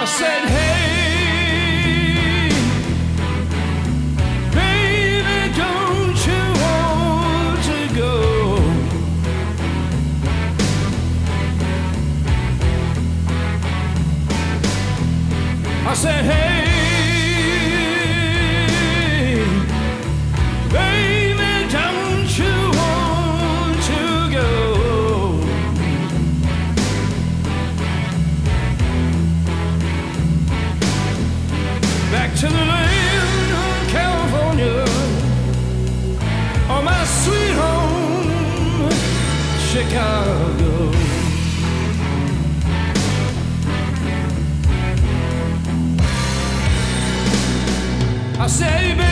said, hey, baby, don't you want to go? I said, hey, baby, don't you want to go? Back to the land of California, oh my sweet home, Chicago. I say, baby,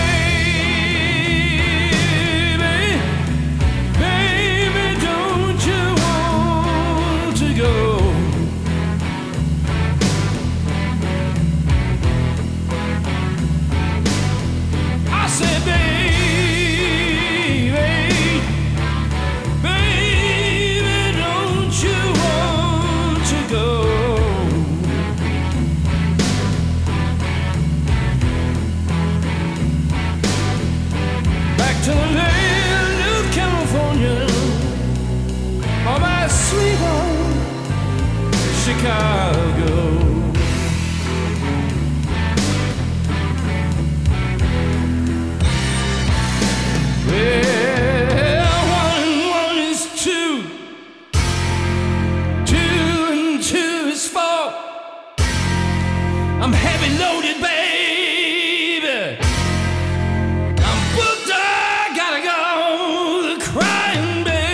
baby, don't you want to go? I said, baby, baby, don't you want to go? Back to the land of California, oh my sweet home, Chicago. Well, 1 and 1 is 2, 2 and 2 is 4. I'm heavy loaded, baby. I'm booked, I gotta go. Crying,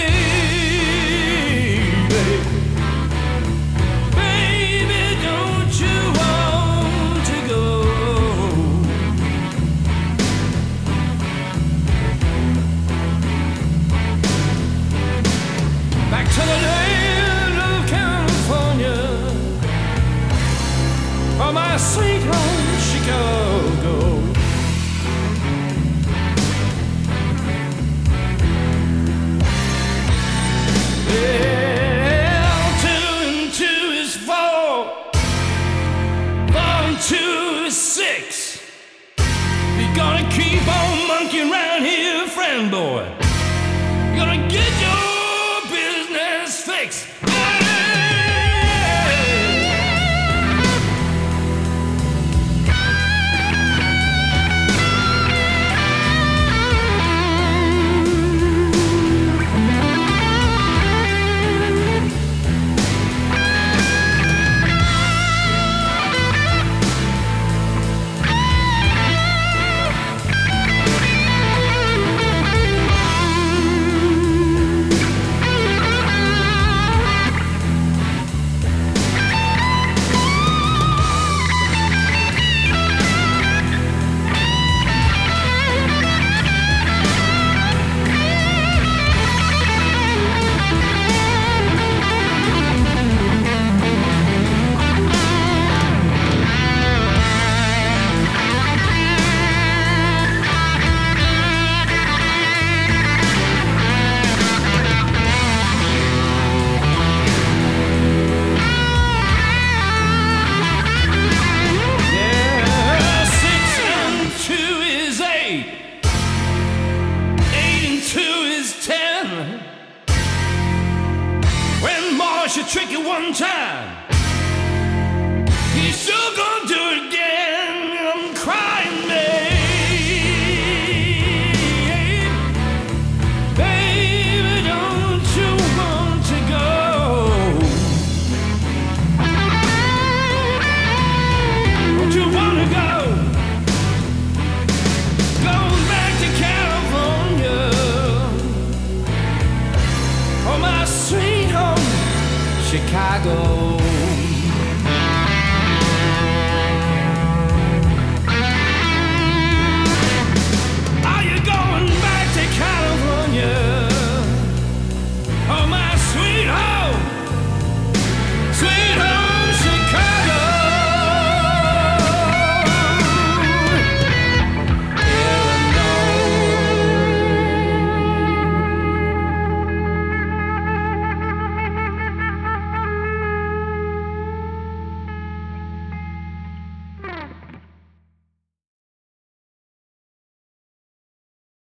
baby. Baby, don't you want to go? Back to the land of California, oh my sweet home, Chicago. Well, 2 and 2 is 4, 4 and 2 is 6. You're gonna keep on monkeying around here, friend boy.